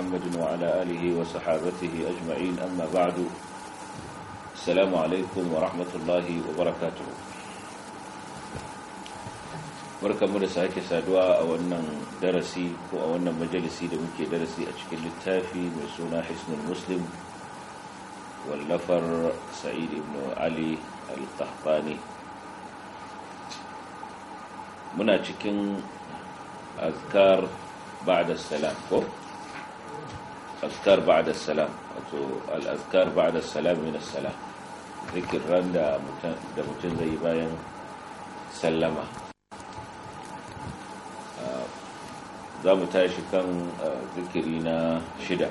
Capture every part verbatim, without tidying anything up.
محمد وعلى آله وصحابته أجمعين أما بعد السلام عليكم ورحمة الله وبركاته. barkamu da sake saduwa a wannan darasi ko a wannan majalisi da muke darasi a cikin littafi mai suna Hisnul Muslim wallafar Sa'id ibn Ali al-Qahtani. muna cikin azkar ba'da salam ko azkar ba'da salam wato al-azkar ba'da salam min as-salam zikiran da mutum da mutum zai bayan sallama. za mu tashi kan zikiri na shida.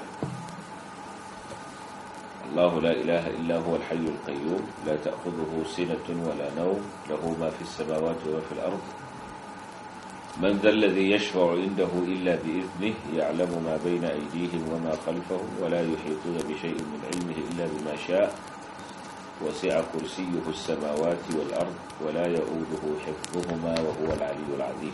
Allahu la ilaha illa huwa al-hayyul qayyum la ta'khudhuhu sinatun wa la nawm lahu ma fi as-samawati wa fi al-ard man dhal ladhi yashfa'u 'indahu illa bi idhnihi ya'lamu ma bayna aydihim wa ma khalfahum wa la yuhituna bi shay'in min 'ilmihi illa bima sha'a wasi'a kursiyyuhu as-samawati wal ard wa la ya'uduhu hifdhuhuma wa huwa al-'aliyyul 'azim.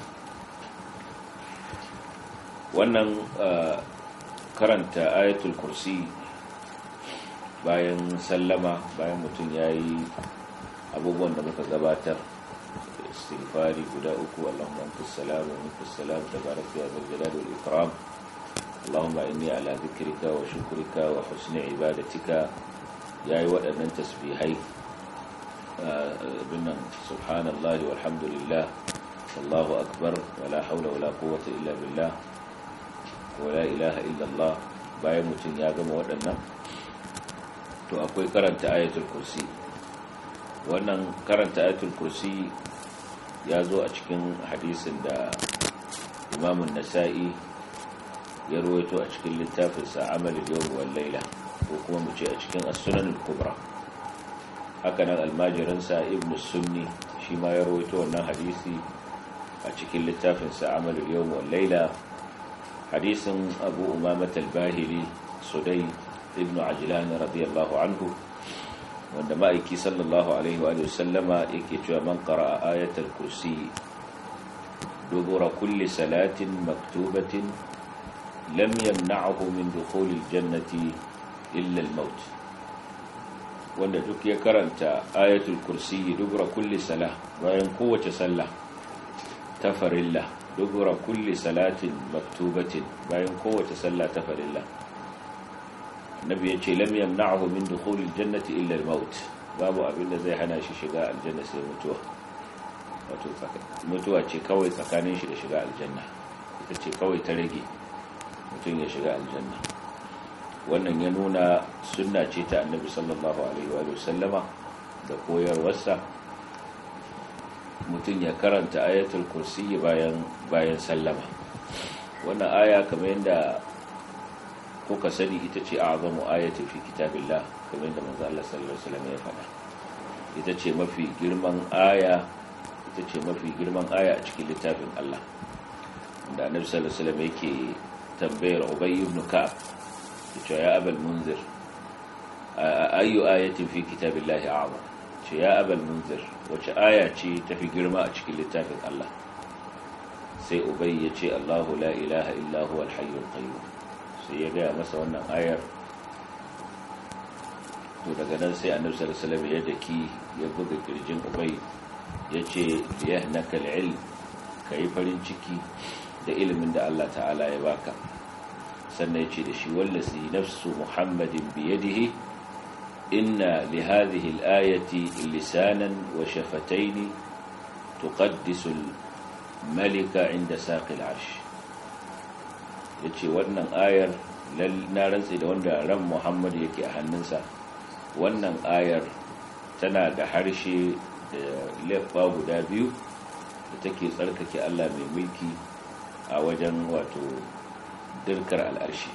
wannan karanta ayatul kursi bayan sallama bayan mutum ya yi abubuwan da muka gabatar istighfari guda uku Allahumma antas salam wa minkas salam tabaraka ya zal jalali wal ikram Allahumma inni ala dhikrika wa shukrika wa husni ibadatika yayi waɗannan tasbihai binnan subhanallahi walhamdulillah wallahu akbar wala hawla wala quwwata illa billah wala ilaha illallah. bayan mutum ya gama waɗannan to akwai karanta ayatul kursi. wannan karanta ayatul kursi ya zo a cikin hadisin da Imam an-Nasa'i ya rawaito a cikin littafinsa Amalul Yawm wal Layla, ko kuma mu ce a cikin As-Sunan al-Kubra. haka nan almajirinsa Ibn Sunni shi ma ya rawaito wannan hadisi a cikin littafinsa Amalul Yawm wal Layla. hadisin Abu Umamah al-Bahili Sudai ibn Ajlan radiyallahu anhu, wanda ma'aiki sallallahu alaihi wa sallama yake cewa man qara'a ayatul kursi dubura kulli salatin maktubatin lam yamna'hu min dukhulil jannati illa al-maut. wanda duk ya karanta ayatul kursi dubura kulli salah bayan kowace sallah ta farilla, dubura kulli salatin maktubatin bayan kowace sallah ta farilla, nabi yace lam yamna'hu min dukhulil jannati illa al-maut. babu abin da zai hana shi shiga aljanna sai mutuwa. wato mutuwa ce kawai tsakanin shi da shiga aljanna, ita ce kawai ta rage mutum ya shiga aljanna. wannan ya nuna sunna ce ta annabi sallallahu alaihi wa sallama da koyarwarsa mutum ya karanta ayatul kursi bayan bayan sallama. wannan aya kamar yadda kuka sani ita ce a'zamu ayatin fi kitabillah, kamar yadda manzo Allah sallallahu alaihi wasallam ya faɗa. ita ce mafi girman aya ita ce mafi girman aya a cikin littafin Allah. da annabi sallallahu alaihi wasallam yake tambayar Ubay ibn Ka'ab yace ya Abul Munzir ayu ayatin fi kitabillah a'zam, ce ya Abul Munzir wace aya ce tafi girma a cikin littafin Allah? sai Ubay ya ce Allahu la ilaha illa huwa al-hayyul qayyum. sai ya gaya masa wannan ayar. to daga nan sai annabi sallallahu alaihi wasallam ya daki ya buga kirjin Ubay ya ce yahnaka al-ilm, kai farin ciki da ilimin da Allah ta'ala ya baka. sannan ya ce da shi wallazi nafsu muhammadin biyadihi inna li hadhihi al-ayati lisanan wa shafatayn tuqaddisu al-malika 'inda saqi al-'arsh. yace wannan ayar na rantsi da wanda ran Muhammad yake a hannunsa, wannan ayar tana da harshe da leɓɓa guda biyu da take tsarkake Allah mai mulki a wajen wato dirkar al'arshi.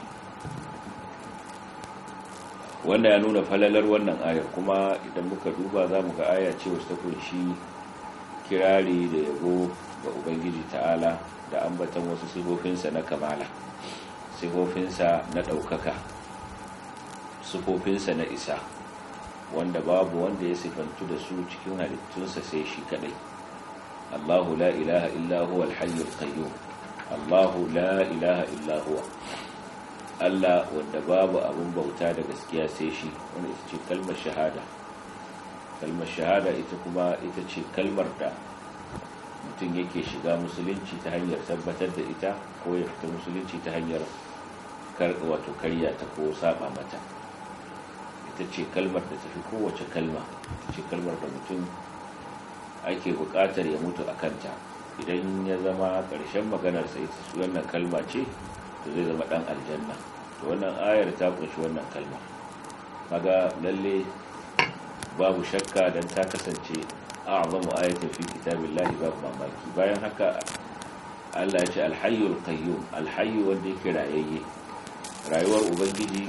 wannan ya nuna falalar wannan ayar, kuma idan muka duba za mu ga aya ce wacce ta kunshi kirari da yabo ga Ubangiji ta'ala da ambatan wasu sifofinsa na kamala, sifofinsa na ɗaukaka, sifofinsa na isa, wanda babu wanda ya sifantu da su cikin halittunsa sai shi kadai. Allahu la ilaha illa huwa al-hayyul qayyum. Allahu la ilaha illa huwa Allah wanda babu abin bauta da gaskiya sai shi, wanda ita ce kalmar shahada. Kalmar shahada ita kuma ita ce kalmar da mutum yake shiga musulunci ta hanyar tabbatar da ita, ko ya fita musulunci ta hanyar wato karya ta ko saba mata. Ita ce kalmar da tafi kowace kalma, ita ce kalmar da mutum ake buƙatar ya mutu a kanta. Idan ya zama ƙarshen maganarsa ita su wannan kalma ce, to zai zama ɗan aljanna. To wannan ayar ta kunshi wannan kalma. Kaga lalle babu shakka dan ta kasance a'zamu ayatin fi kitabillahi, babu mamaki. Bayan haka Allah ya ce alhayyul qayyum, alhayyu wanda yake rayayye. Rayuwar ubangiji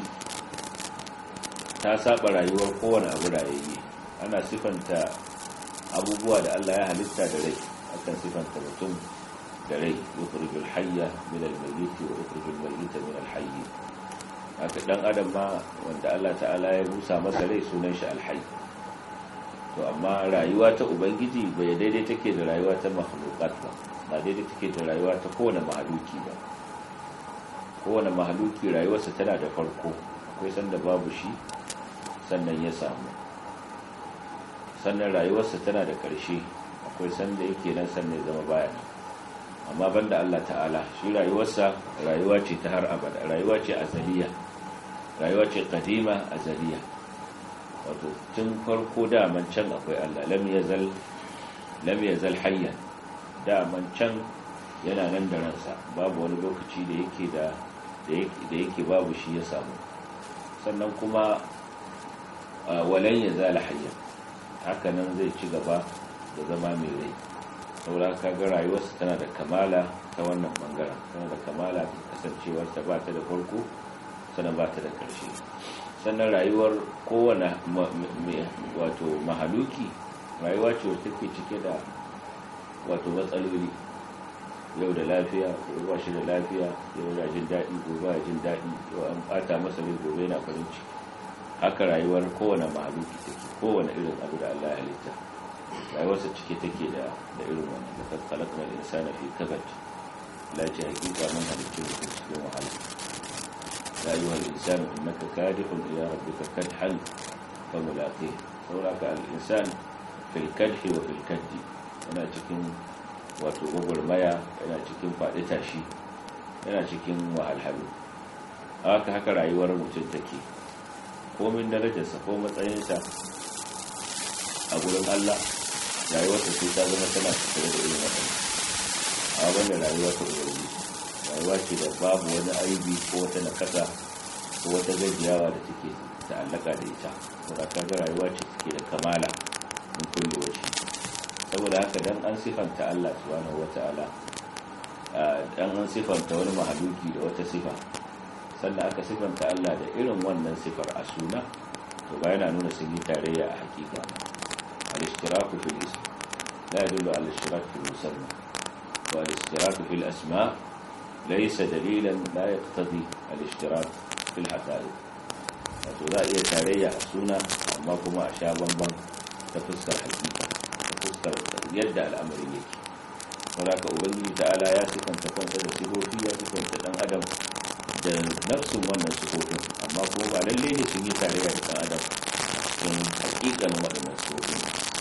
ta saba rayuwar kowane abu rayayye. Ana sifanta abubuwa da Allah ya halitta da rai, akan sifanta mutum da rai. Yukhrijul hayya min al-mayyit wa yukhrijul mayyita min al-hayy. Haka dan adam ma wanda Allah ta'ala ya busa masa rai, sunan shi al-hayy. To amma rayuwa ta ubangiji bai daidai take da rayuwa ta makhluqat ba, ba daidai take da rayuwa ta kowane mahaluki ba. Kowane mahaluki rayuwarsa tana da farko, akwai sanda babu shi sannan ya samu. Sannan rayuwarsa tana da ƙarshe, akwai sanda yake nan sannan ya zama baya. Amma banda Allah ta'ala, shi rayuwarsa rayuwa ce ta har abada, rayuwa ce azaliya, rayuwa ce qadima azaliya. Wato tun farko daman can akwai Allah, lam yazal lam yazal hayyan, daman can yana nan da ransa, babu wani lokaci da yake da da yake babu shi ya samu. Sannan kuma walan yazal hayyan, haka nan zai ci gaba da zama mai rai. Saboda kaga rayuwarsa tana da kamala ta wannan bangaren, tana da kamala ta kasancewar ta ba ta da farko sannan ba ta da ƙarshe. Sannan rayuwar kowane wato mahaluki rayuwa ce wacce take cike da wato matsaloli. Yau da lafiya, gobe ba shi da lafiya, yau yana jin daɗi, gobe ba jin daɗi, yau an ɓata masa rai, gobe yana farin ciki. Haka rayuwar kowane mahaluki take, kowane irin abu da Allah ya halitta rayuwarsa cike take da da irin wannan. Da khalaqna al-insana fi kabad, la ji hakika mun halitta mutum cikin wahala. ya ayyuhal insanu innaka kadihun ila rabbika kadhan fa mulaqih. sauraka al-insan fil kadhi wa fil kaddi, yana cikin wato gwagwarmaya, yana cikin faɗi tashi, yana cikin wahalhalu. Haka haka rayuwar mutum take, komin darajarsa ko matsayinsa a gurin Allah, rayuwarsa sai ta zama tana tattare da irin wannan. A wannan rayuwa ta ubangiji rayuwa ce da babu wani aibi ko wata nakasa ko wata gajiyawa da take ta'allaka da ita. saboda kaga rayuwa ce take da kamala min kulli wajhi. saboda haka dan an sifanta Allah subhanahu wataala, dan an sifanta wani mahaluki da wata sifa, sannan aka sifanta Allah da irin wannan sifar a suna, to ba yana nuna sun yi tarayya a hakika ba. al-ishtiraku fil ism la yadullu ala al-ishtirak fil musamma, wa al-ishtiraku fil asma laysa dalilan la yaqtadi al-ishtirak fil haqa'iq. wato za a iya tarayya a suna amma kuma a sha bamban ta fuskar hakika, ta fuskar yadda al'amarin yake. saboda ka ubangiji ta'ala ya sifanta kansa da sifofi, ya sifanta dan adam da nafsin wannan sifofin, amma kuma ba lalle ne sun yi tarayya da dan adam sun hakikan waɗannan sifofin.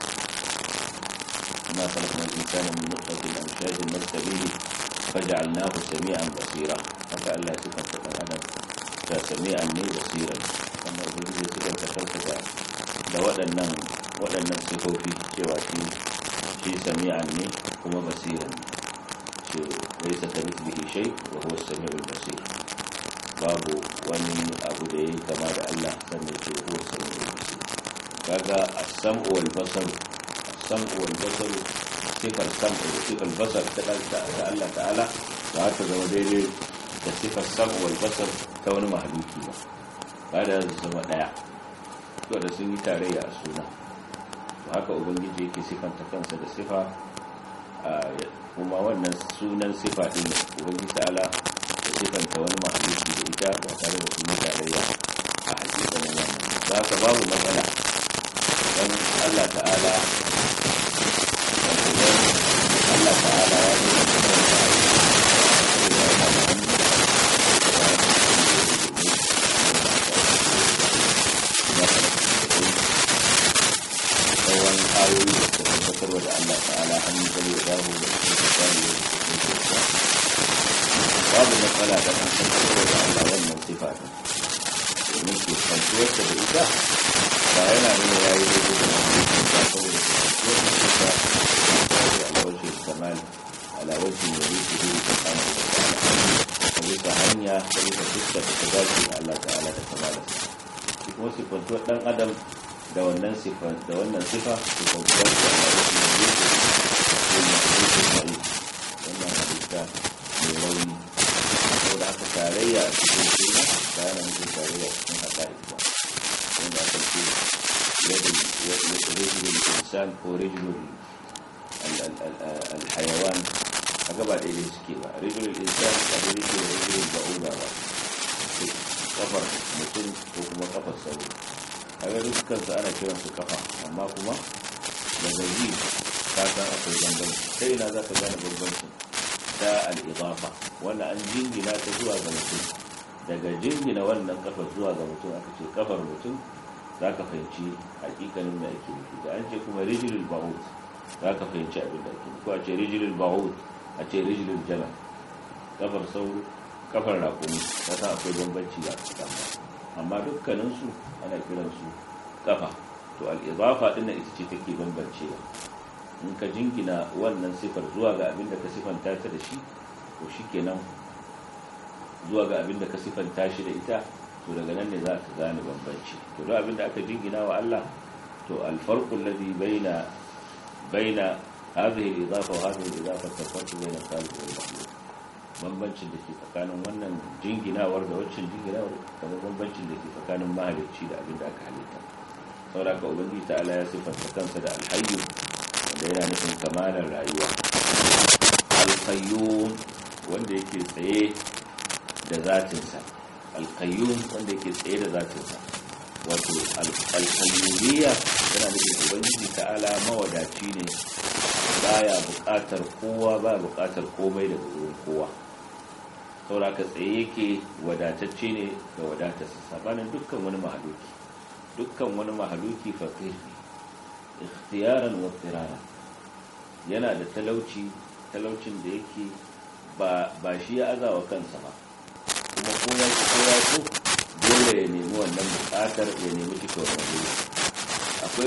ما خلقنا الإنسان من نطفة أمشاج نبتليه فجعلناه سميعا بصيرا. haka Allah ya sifanta dan adam da sami'an ne basiran. wannan ubangiji ya sifanta kansa da da waɗannan waɗannan sifofi, cewa shi shi sami'an ne kuma basiran. ce laysa kamithlihi shay wa huwa as-sami'ul basir. babu wani abu da yake kama da Allah sannan ce huwa as-sami'ul basir. kaga as-sam'u wal basar, as-sam'u wal basar sifar sam'u da sifar basar ta Allah ta'ala ba ta zama daidai da sifar sam'u wal basar ta wani mahaluki ba, ba da zama daya, to da sun yi tarayya a suna. haka ubangiji yake sifanta kansa da sifa, kuma wannan sunan sifa din ubangiji ta'ala da sifanta wani mahaluki da ita ba tare da sun yi tarayya a hakikanin wannan. da haka babu matsala dan Allah ta'ala Allah ta'ala ya yi bal yadahu mabsuutatan babu matsala da kan tabbatar da Allah wannan sifa din domin ke kwantuwarsa da ita ba yana nuna yayi daidai da wannan ba saboda kwantuwarsa da ita ala wajhi kamal ala wajhi yuridu subhanahu wa ta'ala bisa hanya ta bisa fuskar da ta dace da Allah ta'ala da kamalarsa kuma sifantuwar dan adam da wannan sifa da wannan sifa sifantuwar da Allah ya yi wannan hadisa mai rauni saboda aka tarayya a cikin suna bayan mutum tarayya a cikin haɗari ba wanda aka ce yadda rijilul insan ko rijilul alhayawan a gaba daidai suke ba rijilul insan a daidai ke da rijilul ba'uda ba kafar mutum ko kuma kafar sauro a ga dukkansu ana kiransu kafa amma kuma da gaji ka san akwai bambanci ta ina za ka gane bambancin ta al'idafa wanda an jingina ta zuwa ga mutum daga jingina wannan kafar zuwa ga mutum aka ce kafar mutum za ka fahimci hakikanin da ake nufi da an ce kuma rijilul ba'ud za ka fahimci abin da ake nufi ko a ce rijilul ba'ud a ce rijilul jama kafar sauro kafar rakumi ta san akwai bambanci da aka amma dukkaninsu ana kiransu kafa to al'idafa ɗin ita ce take bambancewa in ka jingina wannan sifar zuwa ga abin da ka sifanta ta da shi to shikenan zuwa ga abin da ka sifanta shi da ita to daga nan ne za ka gane bambanci to duk abin da aka jingina wa Allah to alfarqu alladhi baina baina hadhihi al-idafa wa hadhihi al-idafa tafarqu baina al-khaliq wal makhluq bambancin da ke tsakanin wannan jinginawar da waccan jinginawar kamar bambancin da ke tsakanin mahalicci da abin da aka halitta saboda ka ubangiji ta'ala ya sifanta kansa da al-hayy da yana nufin kamalar rayuwa al-qayyum wanda yake tsaye da zatinsa al-qayyum wanda yake tsaye da zatinsa wato al-qayyumiyya yana nufin ubangiji ta'ala mawadaci ne baya buƙatar kowa baya buƙatar komai daga wurin kowa saboda ka tsaye yake wadatacce ne da wadatarsa sabanin dukkan wani mahaluki dukkan wani mahaluki faqir ikhtiyaran wa ittiraran yana da talauci talaucin da yake ba ba shi ya azawa kansa ba kuma ko ya ko ya so dole ya nemi wannan bukatar ya nemi cikin wannan akwai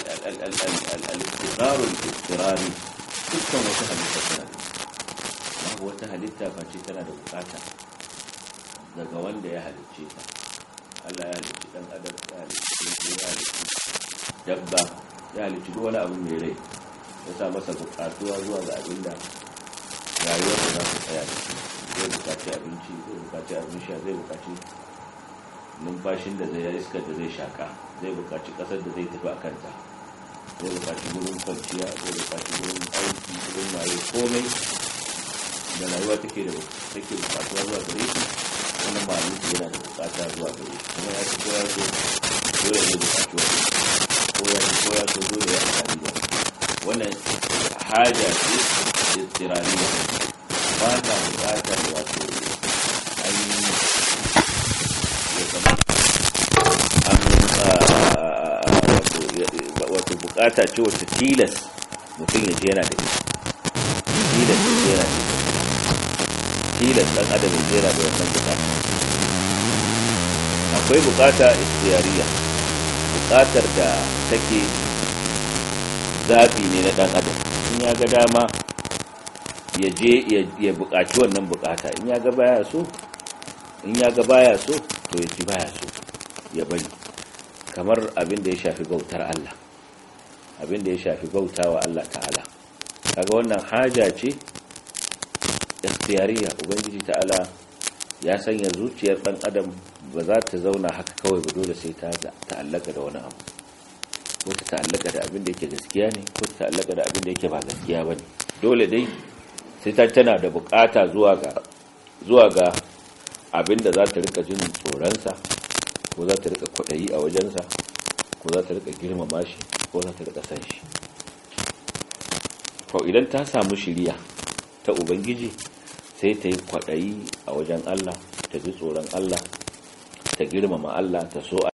al-ikhtiyaru al-ittirari dukkan wata halitta tana babu wata halitta face tana da bukata daga wanda ya halicce ta Allah ya halicci dan adam ya halicci ya halicci dabba ya halicci duk wani abu mai rai ya sa masa bukatuwa zuwa ga abin da rayuwar da za su tsaya da shi zai bukaci abinci zai bukaci abin sha zai bukaci numfashin da zai iskar da zai shaka zai bukaci kasar da zai tafi a kanta zai bukaci gurin kwanciya zai bukaci gurin aiki gurin maye komai da rayuwa take da take bukatuwa zuwa gare shi wannan maluki yana da bukata zuwa gare shi kuma ya ci ko ya so dole ne bukaci wani ko ya ci ko ya so dole ya amfani da wannan haja ce istirariya ba ta bukatar wato ainihin ya zama wato bukata ce wata tilas mutum ya je yana da ita tilas ya je yana da ita tilas ɗan adam ya je yana da wannan bukata akwai bukata istiyariya bukatar da take zaɓi ne na ɗan adam in ya ga dama ya je ya buƙaci wannan bukata in ya ga baya so in ya ga baya so to ya ci baya so ya bari kamar abin da ya shafi bautar Allah abin da ya shafi bautawa Allah ta'ala kaga wannan haja ce ikhtiyariya ubangiji ta'ala ya sanya zuciyar dan adam ba za ta zauna haka kawai ba dole sai ta ta'allaka da wani abu ko ta ta'allaka da abin da yake gaskiya ne ko ta ta'allaka da abin da yake ba gaskiya bane dole dai sai ta tana da bukata zuwa ga zuwa ga abin da za ta rika jin tsoronsa ko za ta rika kwaɗayi a wajensa ko za ta rika girmama shi ko za ta rika san shi to idan ta samu shiriya ta ubangiji sai ta yi kwaɗayi a wajen Allah ta ji tsoron Allah ta girmama Allah ta so